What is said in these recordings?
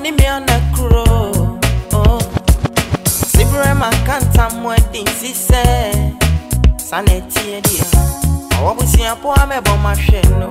Money me on a crow. Oh, Sibrema can't am wedding, she said. Sanity, dear. I was seeing a poem about my shell.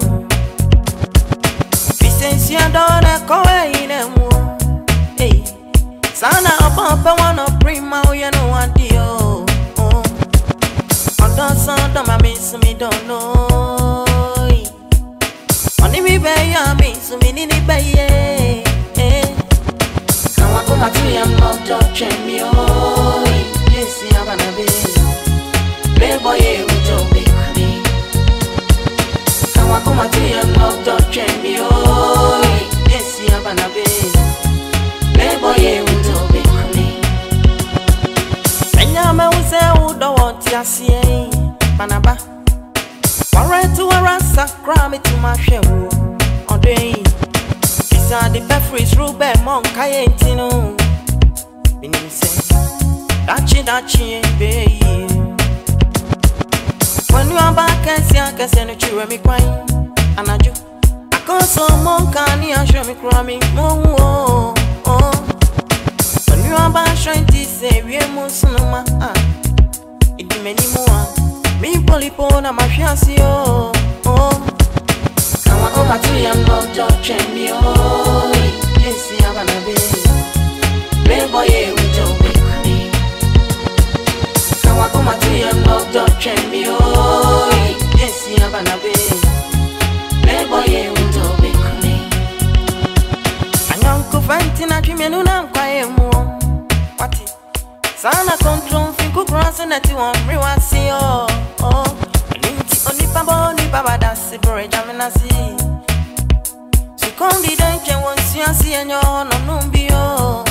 Since you don't go in a moon, hey, Sana upon one of prima, you know what deal. Oh, I don't sound of my miss me, don't know. Only me bay, I mean, so many bay. Now I go back to you, I'm not touching me. Oh, yes, I'm gonna be. Playboy, we don't be honey. Now I go back to you, I'm not touching me. Oh, yes, I'm gonna be. Playboy, we don't be honey. And ya me will say, who don't want to see Panaba. Warren to a ransom, cram it to my show. On day. These are the Befries, Ruben, Monk, Cayentino. Meaning say, Dachi, baby. When you are back and see, I can send you me crying. And I do. I go so monk and you show me crying. Oh, when you are back trying to say, we are Muslim. It be many more. Me polypona, my fiancé. Oh. Now I go back to you, I'm not touching me. Oh, yes, I'm gonna be. Playboy, we don't be honey. Now I go back to you, I'm not touching me. Oh, yes, I'm gonna be. Playboy, we don't be honey. And Uncle Fantina, you know, I'm quiet more. What it? Sana control, think of crossing that you want me. What see? Oh. Only Baba, that's the bridge I'm in a sea. So come the danger once you see and you're on no be. Oh,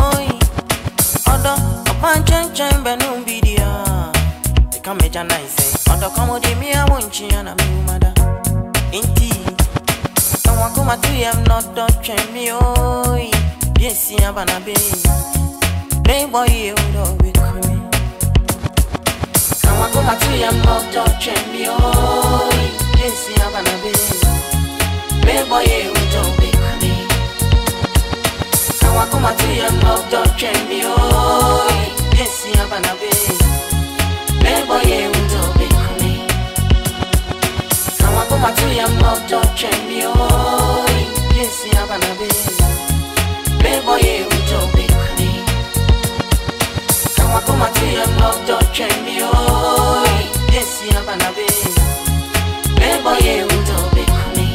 a punch and chamber no be there. They come make a nice. Other come with me, I want you and I'm mother. Indeed, don't want come to you, I'm not touching me. Oh, yes, I'm gonna be. Playboy, you don't be coming. I go back to you, I'm not touching me. Oh, yes, I'm gonna be. Playboy, we don't be honey. Now I go back to you, I'm not touching me. Oh, yes, I'm gonna be. Playboy, we don't be honey. Now I go back to you, I'm not touching me. Oh, yes, I'm gonna be. Playboy, we don't be honey. Now I go back to you, I'm not touching me. Oh, yes, I'm gonna be. Playboy, we don't be honey.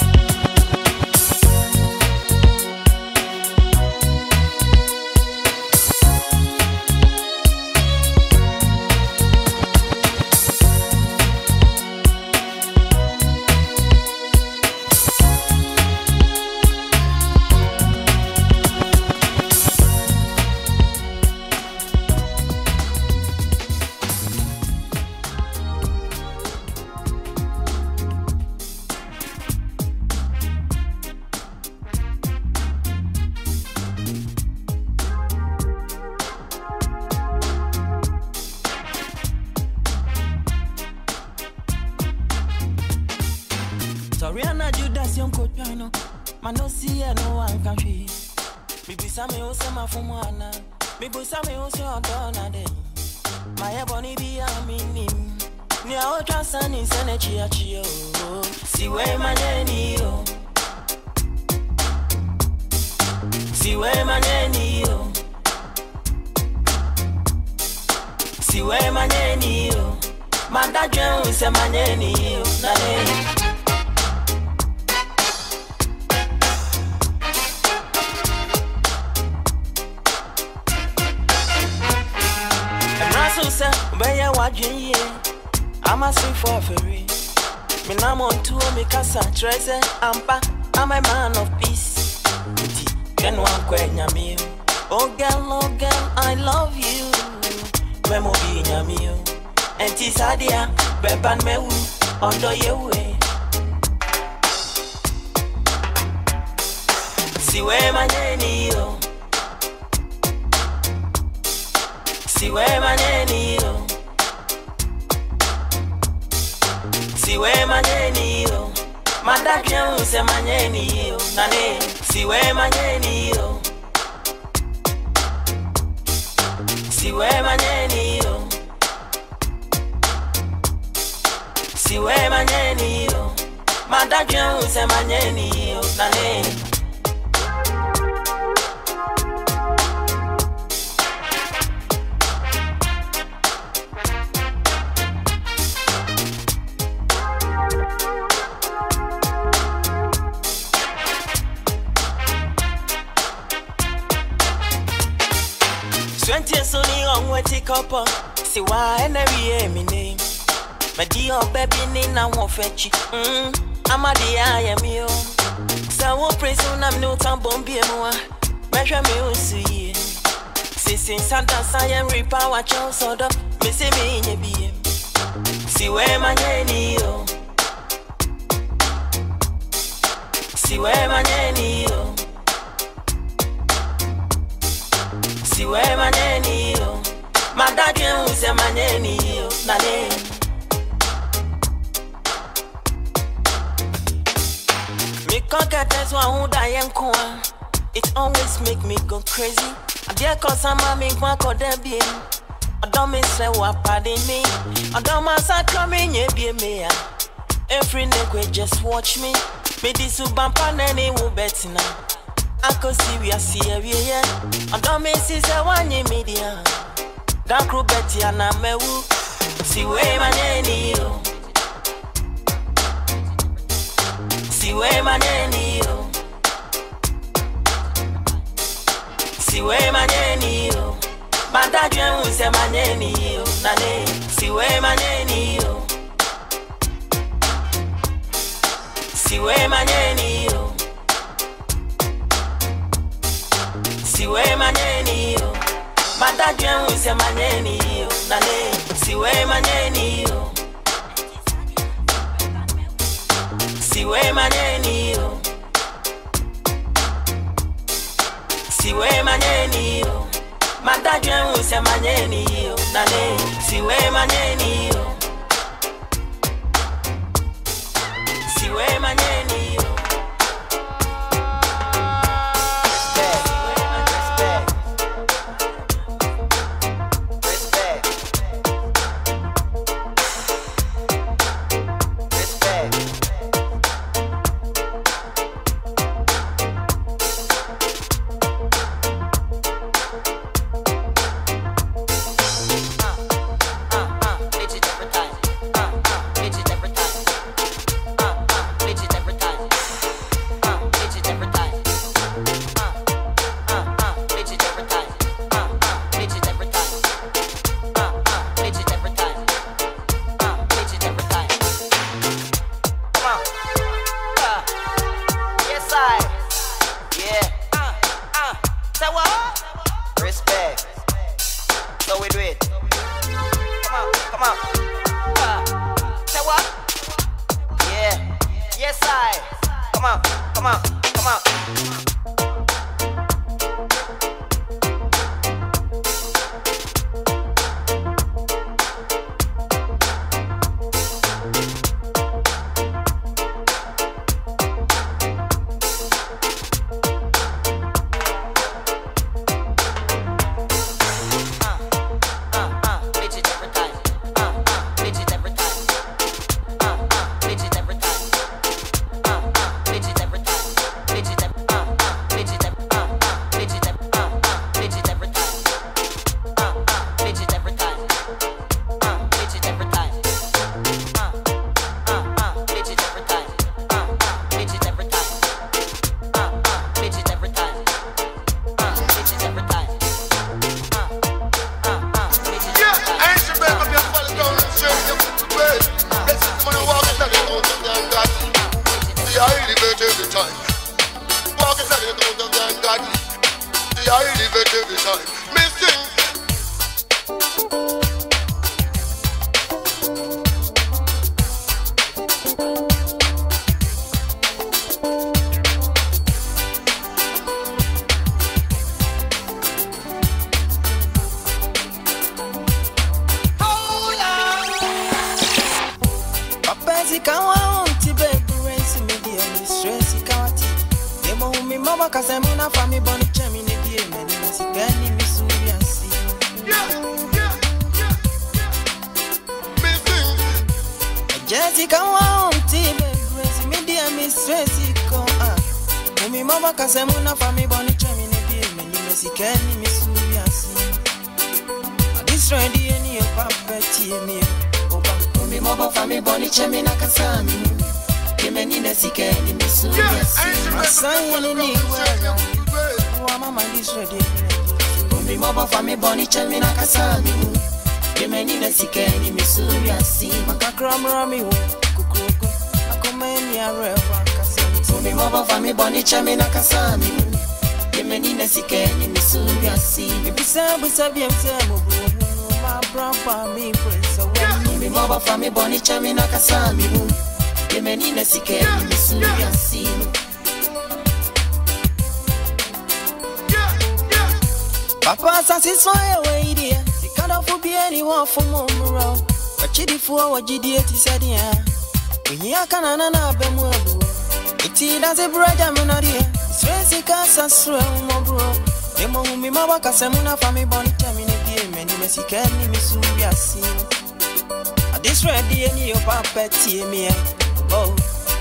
Rihanna Judas young coach piano. Man no see no one can see. Me be some me say my from one. Me be some me say on dona day. My ebony be a minim. Ni a otra sani sene chia chia. Si we maneni yo. Si we maneni yo. Si we maneni yo. Manda jeng se maneni yo. Na Beya wajin ye, I'm a sing for ferry. Me nam on tour, me casa treasure, ampa. I'm a man of peace. Can one quenya me? Oh girl, I love you. Memo be nyamio, and tisadia, beban mewu, under your way. See where my nanny yo. See where my nanny yo. Si we manyeni yo, madakia use manyeni yo, nane. Si we manyeni yo. Siwe manyeni yo. Siwe manyeni yo. Madagya use manyeni yo. Nane. Suni on weti kopo si wa enemy me name me di baby ni na won fechi amade ayemi o sa wo praise na me no tan bombi emu a me hwe me osuye sisin santa science repower chow sodo me se me nye bi si we manyeni yo si we manyeni yo siwe manyeni yo. Madagye use manyeni yo. Nane. Me conquer wa huda yenkwa. It always make me go crazy. Adia kosa mami kwa kodebie. Adome se wa pardon me. Adoma sakra me nye bie me ya. Every nekwe just watch me. Me disu bampa nene wu betina. Ako serious here, I don't miss is a one media. Dark Betty and I mewu. See where my nanny. See where my nanny. See where my nanny. My dad was a my nanny. Nane. See where my nanny. See where my nanny. Siwe manyeni yo. Madagya use manyeni yo. Nane. Siwe manyeni yo. Siwe manyeni yo. Siwe manyeni yo. Madagya use manyeni yo. Nane. Siwe manyeni yo. Siwe manyeni yo. Mama kasemuna fami boni chemi ne die meni masikani misuri ansi. Yeah. come on, baby, media mistress, come up. Umi mama kasemuna fami boni chemi ne die meni mesikeni misuriasi. This ready any papeti me. Oba umi mama fami boni chemi na kasami. Kemeni nesikeni misuriasi. Asani ni wewe. Wa mama this ready. Umi mama fami boni chemi na kasami. Kemeni nesikeni misuriasi. Makakram rami kukuku. Akomeni arewa. Umi mama fami boni chami na kasami. Yemeni nesikeni misuri asi. Bibisa busa biemse mobu. Ma brapa mi presa when. Umi mama fami boni chami na kasami. Yemeni nesikeni misuri asi. Papa sasi soye we idia. Sikada fubi anyone for mumuro. Wachidi fuwa wajidi eti sadia. Uhiya kanana na bemuebu. Iti daze braja menadie. Stresi kasa sre umobro. Emo humi mabaka semuna fami boni chami ne die meni mesikeni misuri asi. Adis ready any yo papeti me. Oh.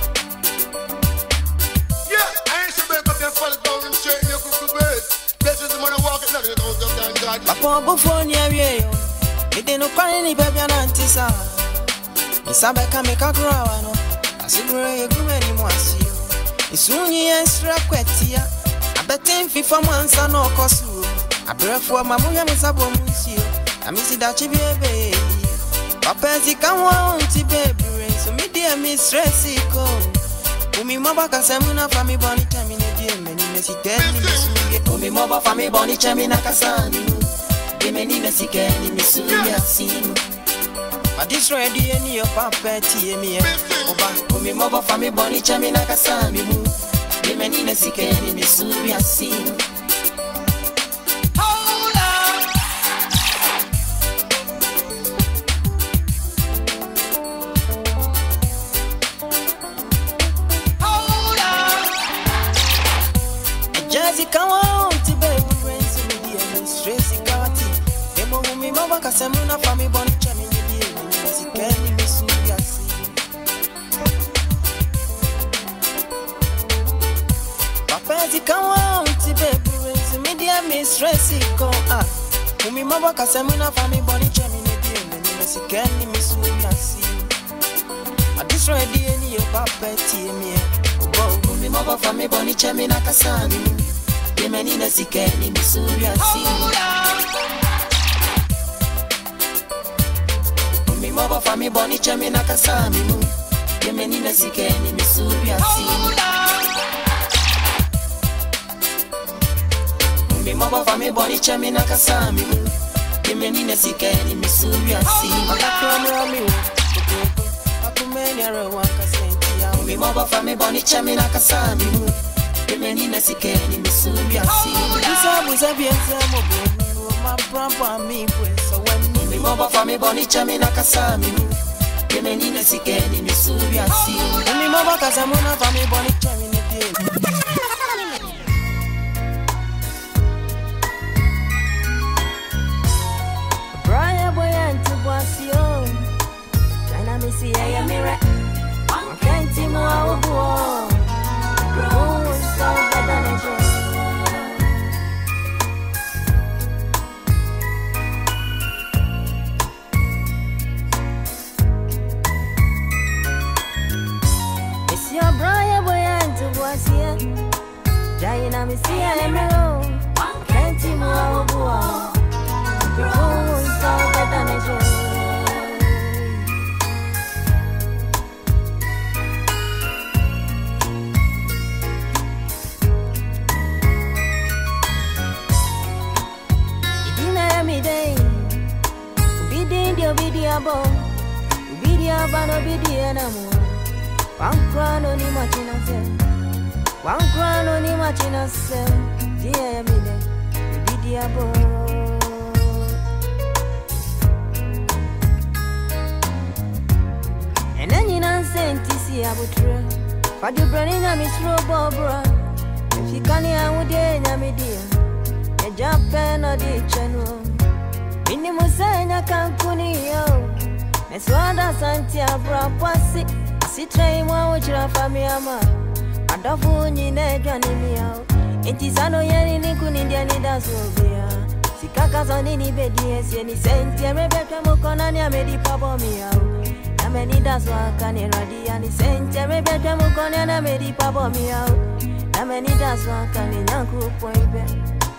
Yeah, I ain't so back up there fall down and straight in your crooked bed. Blessings the money walking like it goes up down God. Papa bufo ni awie yo. Ide no kwani ni baby anantisa. Isabe kame kakurawa no. Asibre yegume ni mwasi. Isunyi ensra kwetia abetin fifa mansa no kosu abrefo mamuya misabo musio amisi da chibiebe papezi kanwa unti bebre so media mi stress ko umi mabaka semuna fami boni chami ne die meni mesikeni misuge umi maba fami boni chami na kasani gemeni mesikeni misuge asinu Adis ready any your papeti me. Oba umi maba fami boni chami na kasami mu. Yemeni nesikeni misuri asi. Hold on. Hold on. Jazzy come on to baby rains in the air. Stressy kawati. Demo umi maba kasemuna fami boni chami. Mesikeni misuri asi. Papezi kawa uti baby raise media mistress ko ah. Umi mama kasemuna fami boni chemi ne die mesikeni misuri asi. Adis ready any yo papeti me. Obo umi mama fami boni chemi na kasani. Yemeni nesikeni misuri asi. Mama fami boni chami na kasami mu. Yemeni nesikeni misuri asi. Mama fami boni chami na kasami mu. Yemeni nesikeni misuri asi. Makakramra mi wo. Akumeni arewa kasenti ya. Mama fami boni chami na kasami mu. Yemeni nesikeni misuri asi. Busa bienza mo bo. Ma brapa mi presa when. Mama fami boni chami na kasami mu. Yemeni nesikeni misuri asi. Umi mama kasamuna fami boni chami ne die. Brian boy anti boasio. China mi si ya mire. Kenti mo awo. Bro, so bad na Jaina mi si emelo kenti mo awo bro so bad na jo idina mi day bidia ba no bidia na mo pankrano ni machina se One crown on him watching us, dear Mine, Bidia Bo. And then you know, sent to see a butcher. But you bring in a Miss Robobra. If you can't hear what they dear, a jump pen or the channel. Minimus sign a can't Eswada Santia Brapasi, Sitrain Wawajra Famiama, Adafu Nine Janimia, Intisano Yeni Nikundiani Dasovia, Sikakas on any bedies, any Sentia Rebecca Mokonania Medi Pabomia, Nameni Daswa Kani Radiani Sentia Rebecca Mokonana Medi Pabomia, Nameni Daswa Kani Yanku Poibe.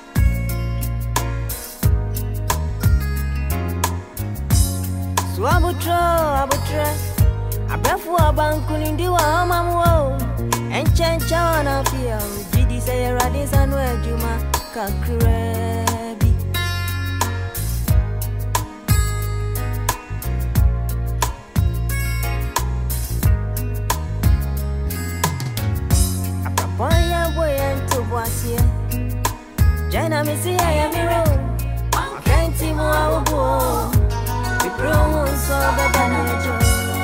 So abutre abefu abankuni wa mamuo enchencha wana pia didi say radis anu ejuma kakrebi apapoya boya ntoboasie jaina misi ya miro akenti mo abuo Bro, so better than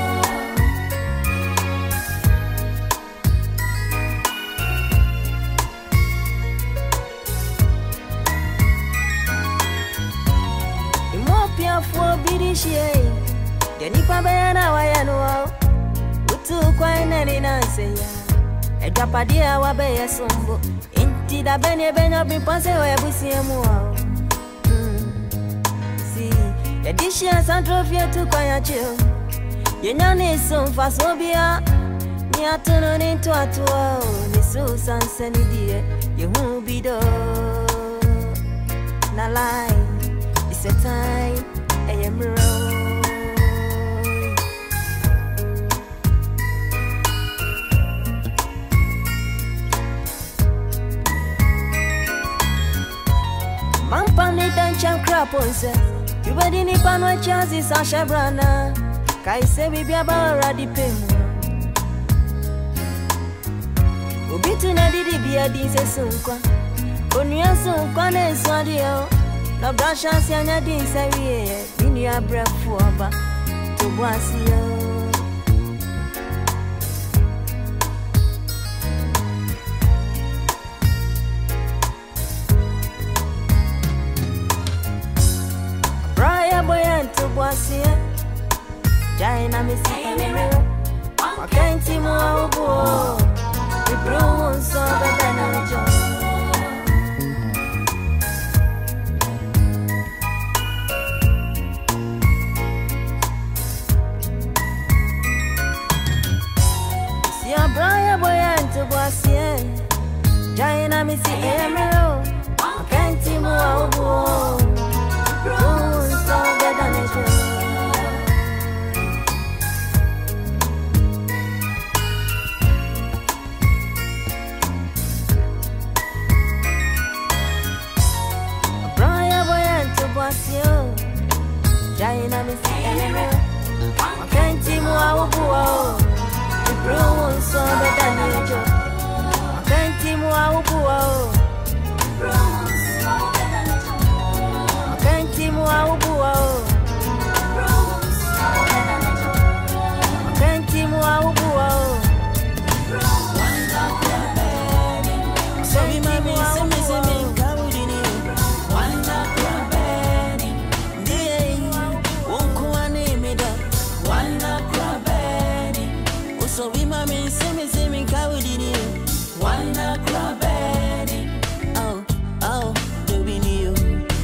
Imopia for Bidishie, Denipa Bayana Wayano, Utu Quine and Nancy, a Japadia Wabaya Sumbo, Inti da Bene Bena Bimpase or Busiamo. The dishes and trophy to quiet chill. You know, it's so fast, Obia. Near turn into a tour, the Susan Sandy dear. You won't be the na lie. It's a time, I am wrong. Mampani don't jump crap on set. You bedi ni panwa chances a shabrana. Kai se bibi abara di pemu. Ubitu na didi biya di se sunkwa. Onuya sunkwa ne swadio. Na brasha si anya di se wiye. Binu ya brefu oba. Tubuasi yo. Boasia Jaina Missy Wakanti Moabo the Bruin so better than See a Brian Boyan to Boasia Jaina Missy Emero Wakanti Moabo Bruin so better than Jaina Missy Elena, I can't see more. The Bruin so better than you. I can't see more. I can't see more. I can't see more. So we might be some So we mami semi kawidini Wana krabeni Oh, baby niyo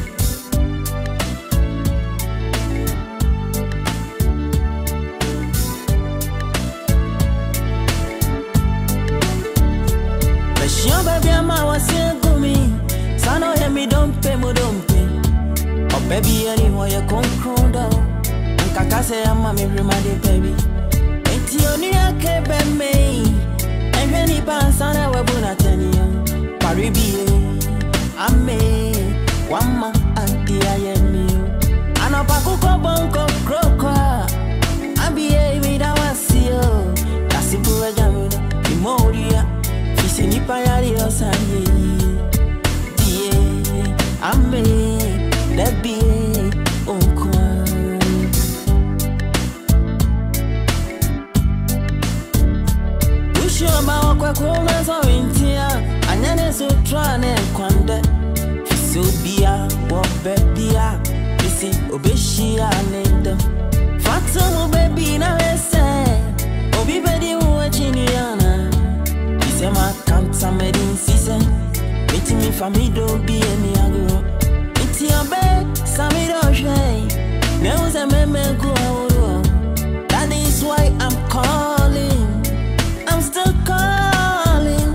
Beshion baby ama wase gumi Sano hemi dompe mo dompe Oh baby yeri hoye konkrondo Nkakase ama mi rimade baby Tioni akebe me Engeni pansana webuna tenia Paribie Ame Wama anti ayemi Anopakuko bonko krokwa Ambie vida wasio Kasipura jamuna Imoria Fisi nipa yari osanye Die Ame Debie Onkwa Shoma kwa kuma so intia anyane so trane kwande Fisubia wo bebia bisi obeshia nendo Matomo baby na lese. Obi bedi uwachiniana. Isema kanta medin season. Miti mi famido bi eni agro. Miti ambe samido shey. Neuze meme kuauro. That is why I'm calling. I'm still calling.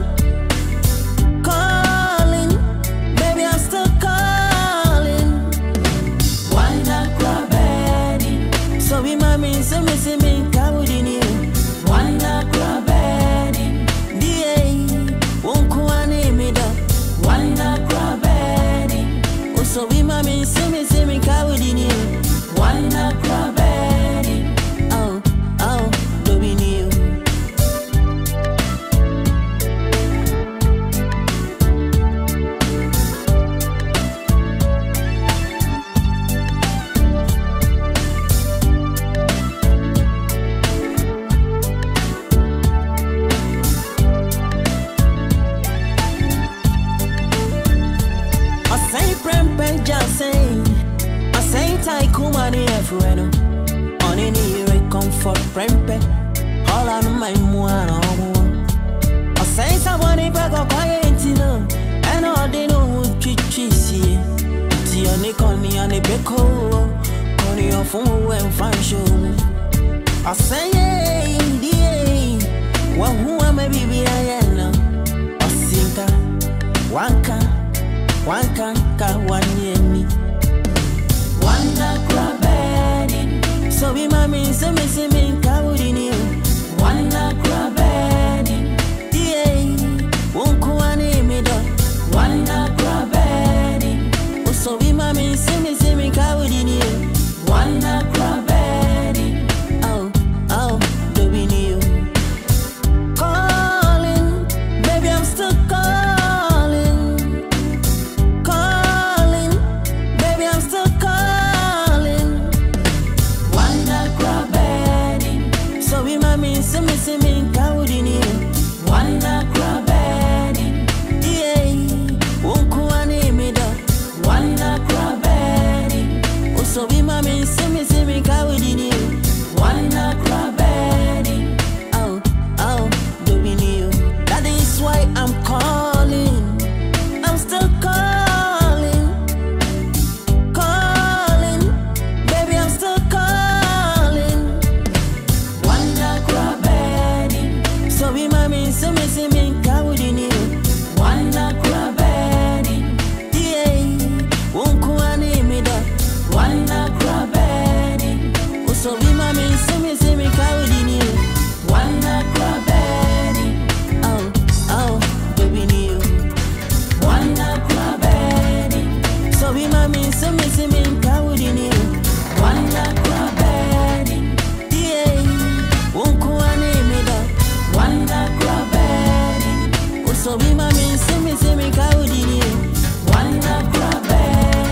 Calling. Baby, I'm still calling. Why not grab it? So we mami see me kawudi ni. Why not grab it? DA won't kuani me da. Why not grab it? So we mami see me kawudi ni. Why not grab it? Oh, do we need? Kumani efreno oni ni re comfort prempe all on my mwana o say somebody back up quietino and all they know chichi ti oni koni ani beko koni ofun we fan show I say yeah wa huwa me bibi ayena osinka wanka ka wanyeni Wanna grab it. So we mami see me kawudi ni. Wanna grab it. Yeah, won't kuani me do. Wanna grab it. So we mami see me kawudi ni. Wanna grab it. Oh, do we need? Calling, baby, I'm still calling. Calling, baby, I'm still calling. See me kawudi ni. Wanna grab it. Yeah, won't kuani me da. Wanna grab it. So we mami see me kawudi ni. Wanna grab it. Oh, do we need? That is why I'm calling. I'm still calling. Calling, baby, I'm still calling. Wanna grab it. So we mami see me kawudi ni. Wanna grab it. Yeah, won't kuani me da. Wanna grab it. So we mami see me kawudi ni. Wanna grab it. Oh, baby ni. Wanna grab it. So we mami see me kawudi ni. Wanna grab it. Yeah, won't kuani me da. Wanna grab it. So we mami see me kawudi ni. Wanna grab it.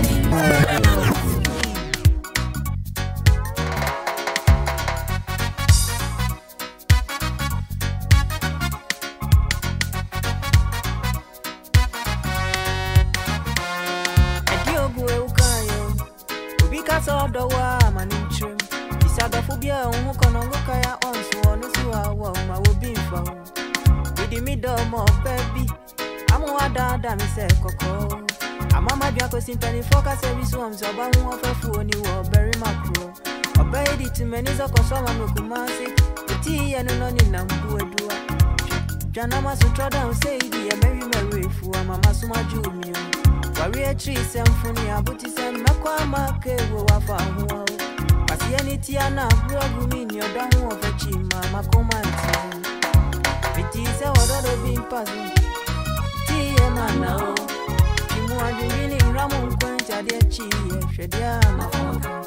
Adiogu eukayo. Ubika so do wa maninchim. Isaga phobia unhu kono ngokaya onso onu suwa wa ma wobi fa. With me do more baby. I'm a dada me say koko. I'm a my biako simply focus service one so ba won fa fu oni wo berry macro. Obey it to many so koso ma me kumasi. Iti enu no ni na mbu edua. Jana ma sutra down say di e merry fu mama suma jumi. Wari a tree sem funi abuti sem makwa make wo wa fa ho. Pasi eni ti ana brogu mi ni oda ho of chi mama komanti. Iti se ododo bin pasu. Ti e mana o. Chimu ajungini ramu kwenta de chi e shedia ma.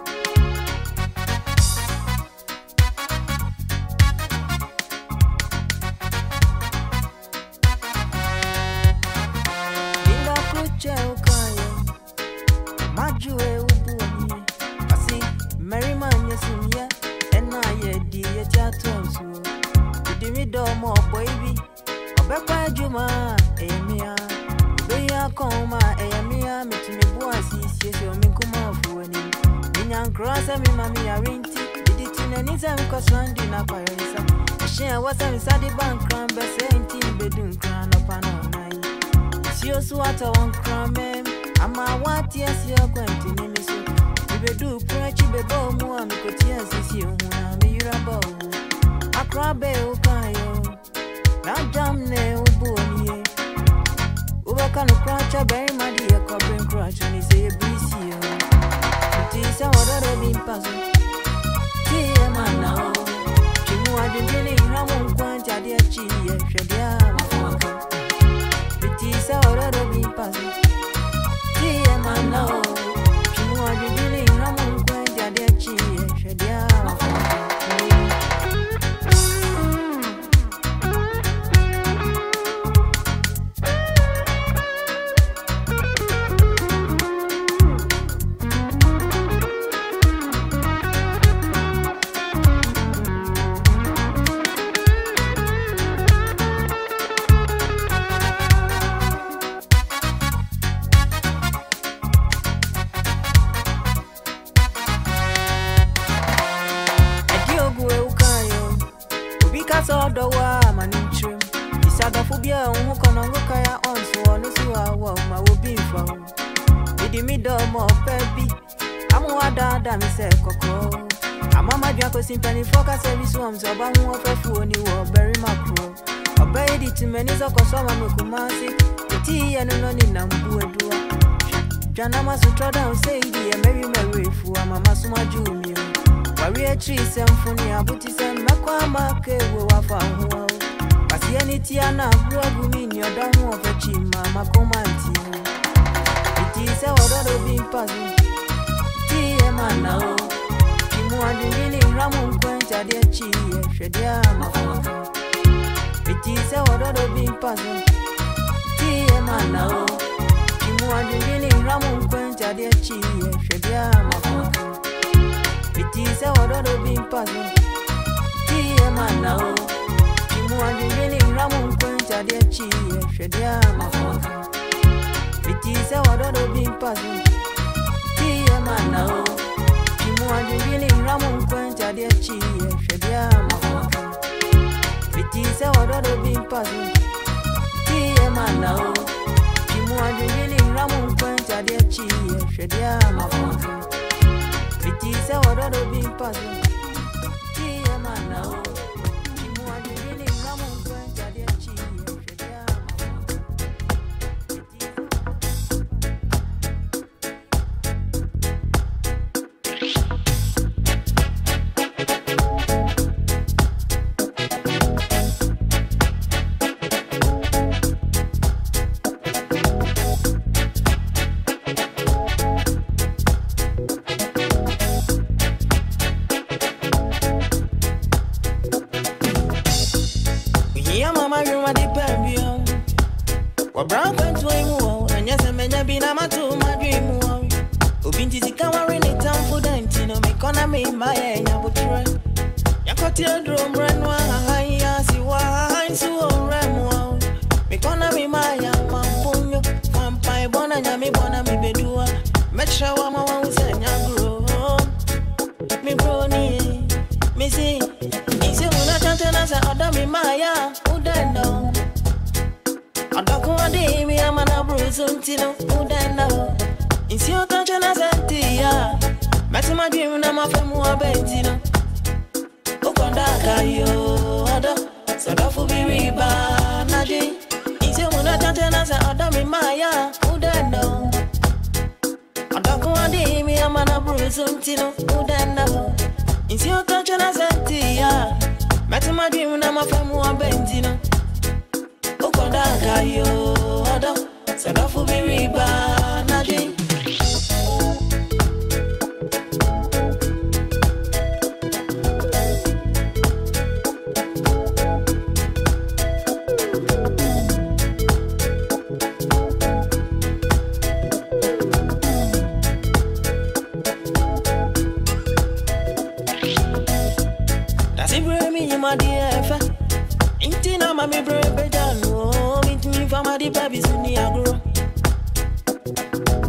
Inga kuche ukayo. Majue ubuoni. Pasi Mary man yesumye. Ena ye di ye tiatonsu. Me do more baby. Obekwa juma emia. Obeya koma emia me to me boy si so me kuma fuani. Minyan cross me mami arinti. Did it in any time cause one dinner parisa. She was inside the bank crown, but saying team bedroom crown upon online. She also what I want crown, I'm a what yes, you're going to name me so. You do pretty bebo more, because yes, it's you who are me about. I crab a okayo. Now damn ne uboni. Uba can crouch a berry, my dear, covering crutch, and he's a breezy. It is a water being puzzled. Dear man, now. You are the beginning, Ramon Quanta, dear Chi, Shadia. It is a water being puzzled. Dear man, now. You are the beginning, Ramon Quanta, dear Chi, Shadia. Simply focus service homes about who offer food you were very macro. Obeyed it to many of Kosoma Mukumasi, the tea and no need Nambu and Dua. Janama Sutra down say, dear Mary Mary for Mamma Suma Junior. Warrior tree symphony, Abutis and Makwama, will offer who. Pasianity and a grogumi, your down of a chima, Macomanti. It is our daughter being puzzled. Dear man now. Ramon Quenta, dear Chi, Shadia, it is a order being puzzled. Dear man, now. You are the meaning Ramon Quenta, dear Chi, Shadia, it is a order being puzzled. Dear man, now. You are the meaning Ramon Quenta, dear Chi, Shadia, it is a order being puzzled. Dear man, now. You are the beginning, Ramon Quenta, dear Chi, Shadia, it is a order being puzzled. Dear man, now. You are the beginning, Ramon Quenta, dear Chi, Shadia, it is a order being puzzled. Dear man, now. You are the beginning, Ramon Quenta, dear Chi, Shadia.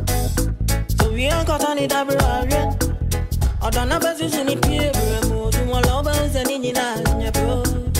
So we are caught on it, I don't know if it's in the is an Indian your bro.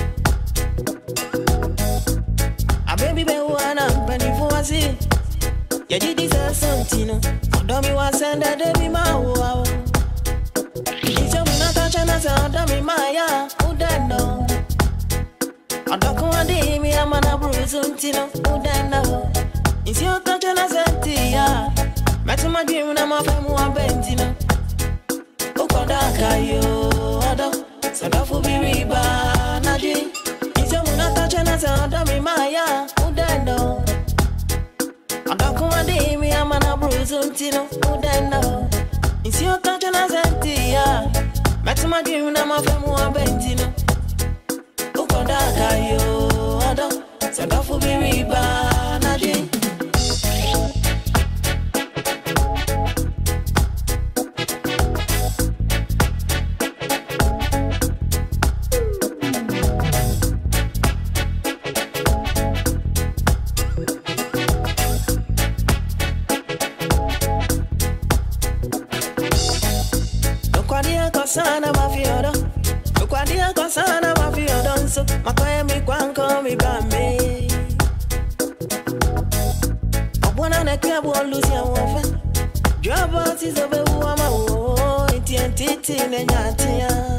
A baby be one up and if was it. You did deserve something. Don't me was send a baby my wow. It's your not touch and I said, don't me my who don't know. I don't come and day me I'm an abuse something who don't know. It's your touch and I said, yeah. Met my dream and I'm a family one bentino. Kayo odo so da fu bi riba na di ijo mu na ta chena se odo mi maya udendo odo ko ade mi amana bruzo ntino udendo isi o ta chena se tia meti ma di na ma femu abentino ukoda kayo odo so da fu bi riba na di sana mafiodo ukwadia kwa sana mafiodo nso makoye mi kwanko mi bambe obwana na kia bo lucia wofe jobo ti zobe wo ma wo enti ne nyatia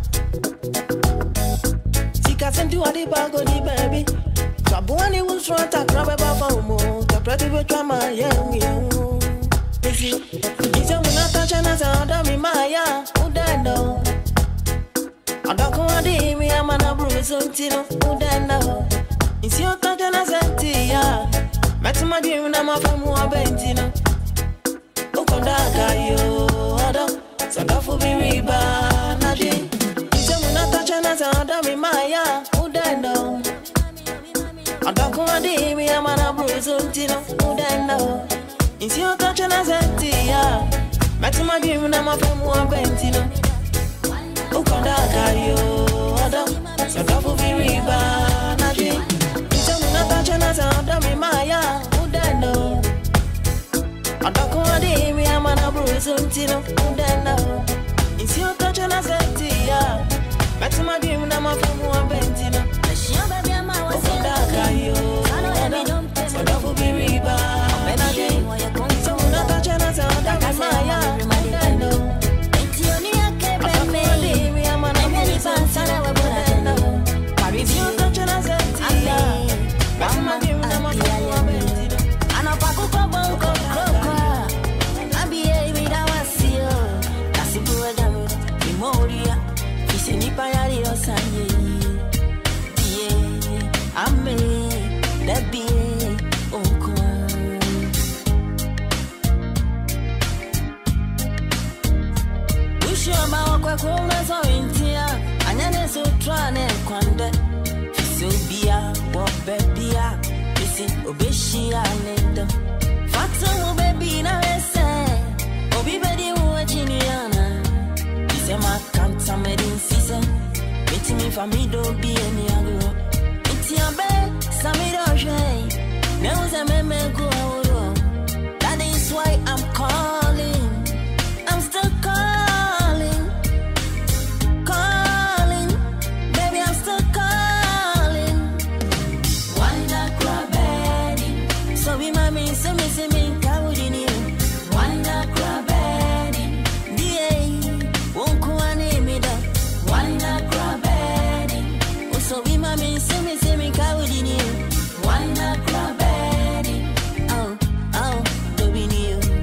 sika sentu adi bago di baby twabwani wo front akrabe ba fa mo kaprati be twama yemu isi ijo munata chana za oda mi maya udendo adako adi mi amana bruzo ntino udendo isi otata na sentia metuma di na mafamu abentino ukonda kayo odo sadafu bi riba na di ijo munata chana za oda mi maya udendo adako adi mi amana bruzo ntino udendo isi otata na sentia metuma di na mafamu abentino ukonda kayo odo sadafu bi riba na di ijo munata chana za oda mi maya udendo adako adi mi amana bruzo ntino udendo isi otata na sentia metuma di na mafamu abentino ukonda kayo odo sadafu bi riba na di ijo munata chana za oda mi maya udendo entioni akebeme mi amana bruzo sana we budendo isi otata na sentia metuma di na mafamu abentino anapakuko bonko koko abie mi dawasio kasibuwa jamu memoria iseni payari osanye ye ame debi onko ushoma okwa kuna so intia anyane so trane kwande fisobia wo bebia isi obeshi anendo fatso baby na wese obi bedi wo chiniana ise makanta medin season iti mi famido bi eni agro iti abe samido shey ne uze meme go awro that is why I'm calling I'm still calling baby I'm still calling wanda krabeni so we mami so me kawudini wanda krabeni die wonko ane mida wanda krabeni so we mami so me kawudini wanda krabeni oh dobini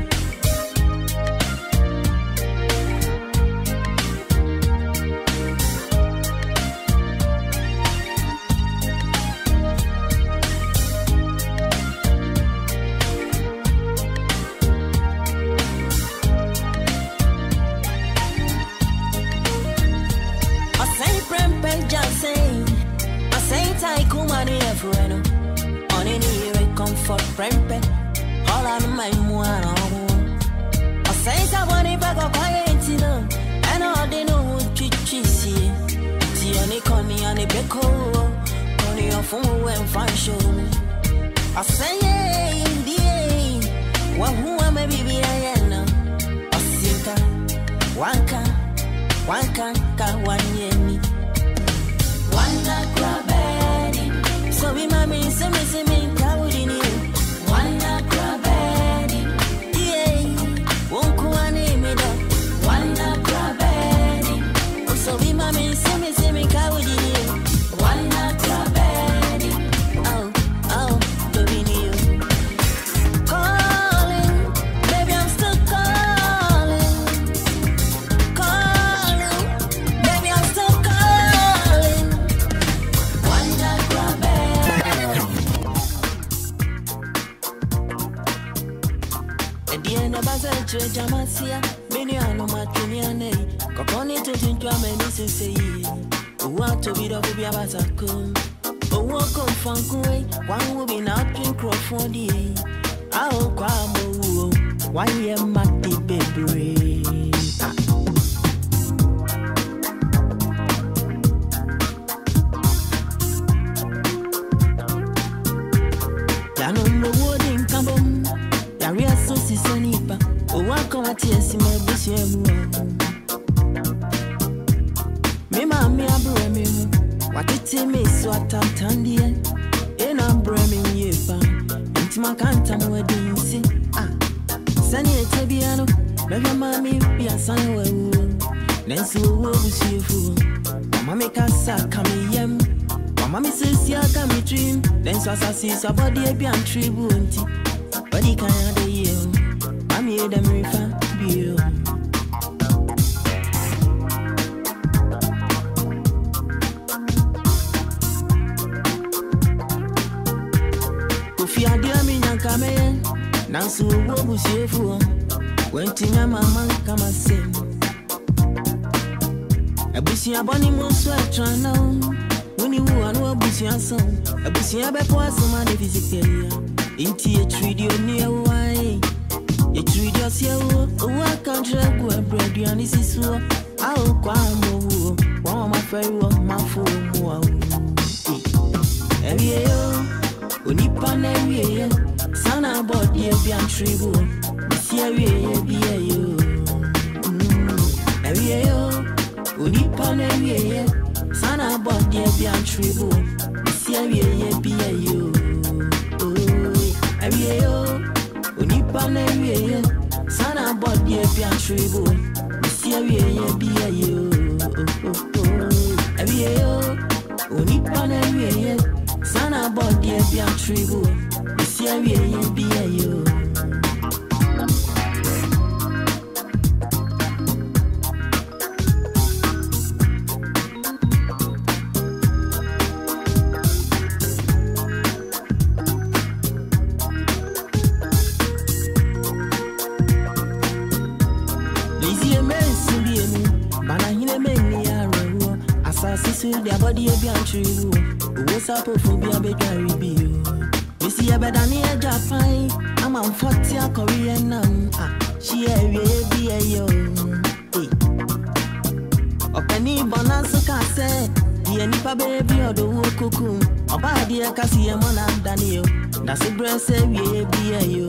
friend on any comfort prempe all on my one I say somebody back up quietino and all they know chichi ti oni koni ani beko koni ofun when fan show I say yeah wa huwa me bibi ayena asinka wanka ka wanyeni Jamasia, many are no matrimony. Coconi to think you are many say, want to be the baby Abasako. Oh, walk on Funkaway, one will be not drink Crawford. I'll come, why am Matty baby? Yanon the wood in Cabum, Yaria Sosi Sonipa. Welcome at my bush. Me, mammy, I bring me. What it me so at Tandy, and I'm bringing you into my cantam wedding. See, Sunny Tabiano, maybe mammy be a son. Then so will see you. Mammy Casa come yam. Mammy says, ya come dream. Then so I see somebody be on tribute. But he can't hear. I'm here to refer you. If you are dear, me, come in. Now, so what was you for? When Tina Mamma come and sing. A bushy abonny most sweat try now. When you want to bushy and song, a bushy abapua, some physically. Into a tree, near why. You treat yourself, oh, can't drag where bread, and this is so. I'll come, one my fairy, my fool. Every year, when you pan every year, son about the Abian tribu, this year, be a you. Every year, when you pan every year, son about the Abian tribu, this year, be a you. Every year. Unipanere, Sana body a pian tribu, Monsieur be a you. Every year, Unipanere, Sana body a pian tribu, Monsieur be a you. Their body a be untrue. What's up for be a better review? You see a better near Japan. I'm on 40 a Korean nun. She a be a yo. Open bonanza case. The nipa baby or the wood cocoon. Or by the Cassia Mona Daniel. That's a breast a be a yo.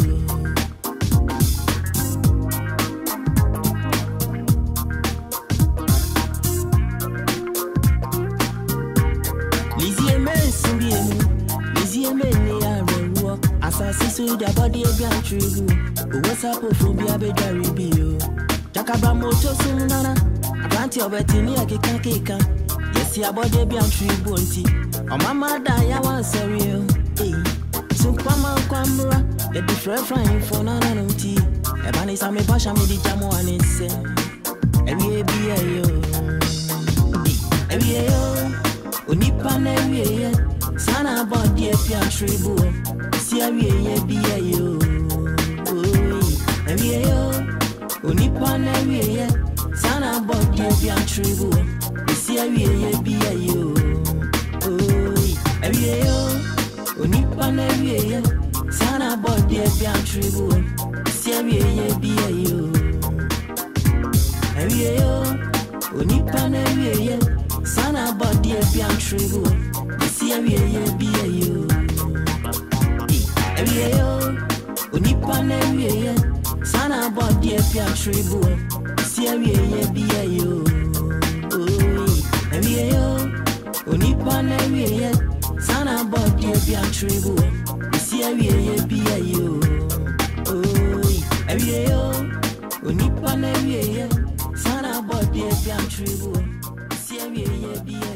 Assassin their body a grand tribute. What's up for be a better review? Jackabamoto Sunana, a plenty of it in here, kika. Yes, your body be a tribute. Oh, Mamma Dia was a real. Superman Quambra, the different frying for none tea. A man is a me basha me the jamo and it's every be a yo. Every yo, Unipan every year. Sana body a pian tribute. See a be a yo. Every year, Unipan every year. Sana body a pian tribute. See a be a yo. Every year, Unipan every year. Sana body a pian tribute. See a be a yo. Every year, Unipan every year. Sana body a pian tribute. See a be a yo. Every year, Unipan every year. Sana body a pian tribute. See a be a yo. Every year, Unipan every year. Sana Sana body be a tribu. See a be a yo. Oh, a yo. Unipan a Sana body be a tribu. See a be a